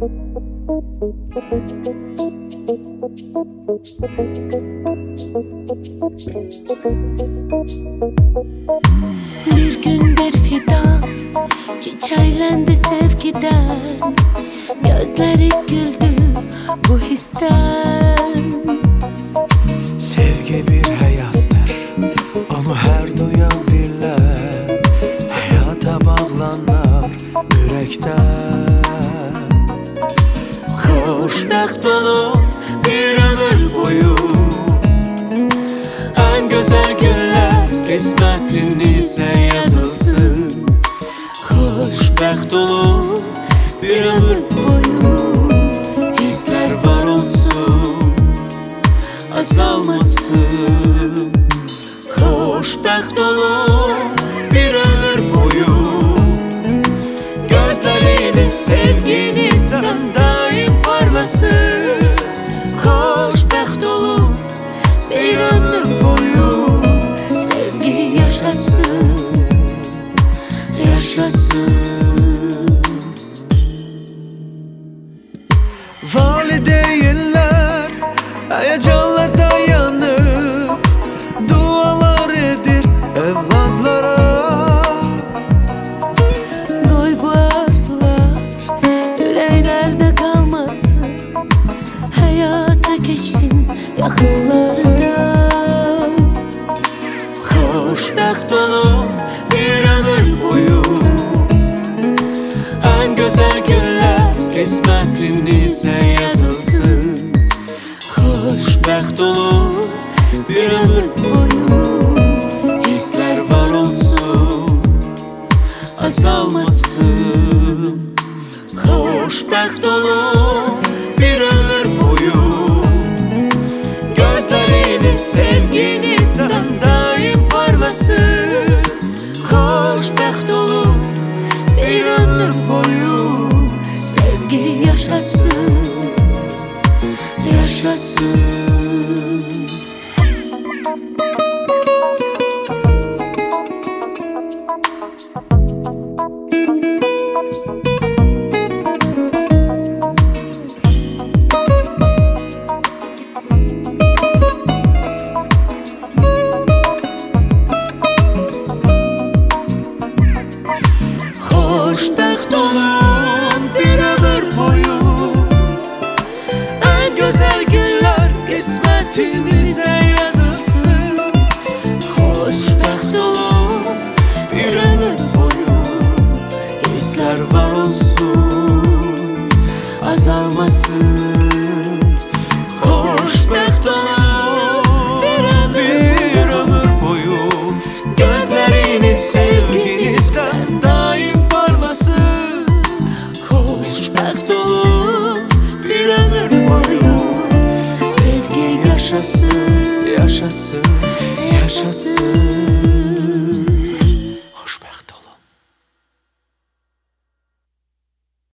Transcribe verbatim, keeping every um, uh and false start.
Bir gün bir fidan çiçeklendi sevgiden, gözleri güldü bu histen. Sevgi bir hayatdır, onu her duyan bilər, hayata bağlanar yürekten. Xoşbəxt olun bir ömür boyu, en güzel günler kısmetinize yazılsın. Xoşbəxt olun bir ömür boyu, hisler var olsun, azalmasın. Xoşbəxt olun bir ömür boyu, gözleriniz sevginizden daim parlasın. Xoşbəxt olun bir ömür boyu, Sevgi yaşasın, yaşasın. Valideynler heyecanla dayanıp dualar edir evlatlara. Qoy bu arzular yüreklerde kalmasın, hayata geçsin yakınlarda. Xoşbəxt olun bir ömür boyu, en güzel günler kısmetinize yazılsın. Xoşbəxt olun bir ömür boyu, hisler var olsun, azalmasın. Xoşbəxt olun bir ömür boyu, gözleriniz sevginizden daim parlasın. Xoşbəxt olun bir ömür boyu, Sevgi yaşasın, yaşasın. Xoşbəxt olun bir ömür boyu, en güzel günler kısmetinize yazılsın. Xoşbəxt olun bir ömür boyu, hisler var olsun, azalmasın. Xoşbəxt olun bir ömür boyu, gözleriniz sevginizden daim parlasın. Xoşbəxt olun bir ömür boyu, Sevgi yaşasın, yaşasın.